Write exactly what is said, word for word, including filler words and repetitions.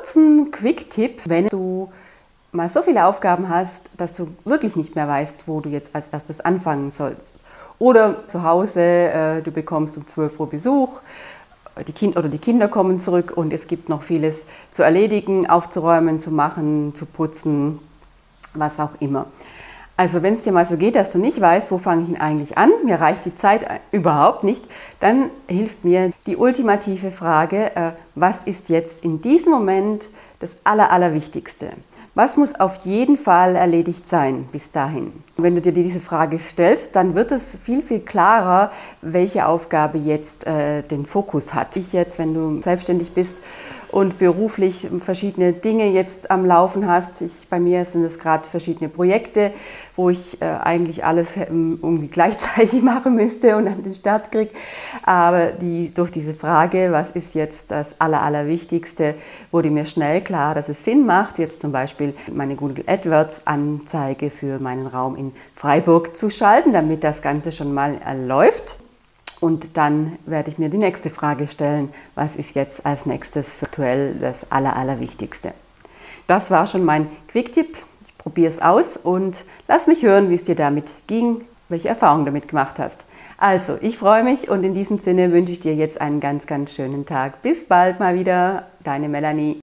kurzen Quick-Tipp, wenn du mal so viele Aufgaben hast, dass du wirklich nicht mehr weißt, wo du jetzt als erstes anfangen sollst. Oder zu Hause, äh, du bekommst um zwölf Uhr Besuch, die kind oder die Kinder kommen zurück und es gibt noch vieles zu erledigen, aufzuräumen, zu machen, zu putzen, was auch immer. Also wenn es dir mal so geht, dass du nicht weißt, wo fange ich denn eigentlich an, mir reicht die Zeit überhaupt nicht, dann hilft mir die ultimative Frage, äh, was ist jetzt in diesem Moment das Aller, Allerwichtigste? Was muss auf jeden Fall erledigt sein bis dahin? Wenn du dir diese Frage stellst, dann wird es viel, viel klarer, welche Aufgabe jetzt äh, den Fokus hat. Ich jetzt, wenn du selbstständig bist und beruflich verschiedene Dinge jetzt am Laufen hast. Ich, bei mir sind es gerade verschiedene Projekte, wo ich äh, eigentlich alles ähm, irgendwie gleichzeitig machen müsste und an den Start kriege. Aber die, durch diese Frage, was ist jetzt das Aller, Allerwichtigste, wurde mir schnell klar, dass es Sinn macht, jetzt zum Beispiel meine Google AdWords Anzeige für meinen Raum in Freiburg zu schalten, damit das Ganze schon mal äh, läuft. Und dann werde ich mir die nächste Frage stellen, was ist jetzt als nächstes virtuell das Aller, Allerwichtigste? Das war schon mein Quick-Tipp. Ich probiere es aus und lass mich hören, wie es dir damit ging, welche Erfahrungen du damit gemacht hast. Also, ich freue mich und in diesem Sinne wünsche ich dir jetzt einen ganz, ganz schönen Tag. Bis bald mal wieder, deine Melanie.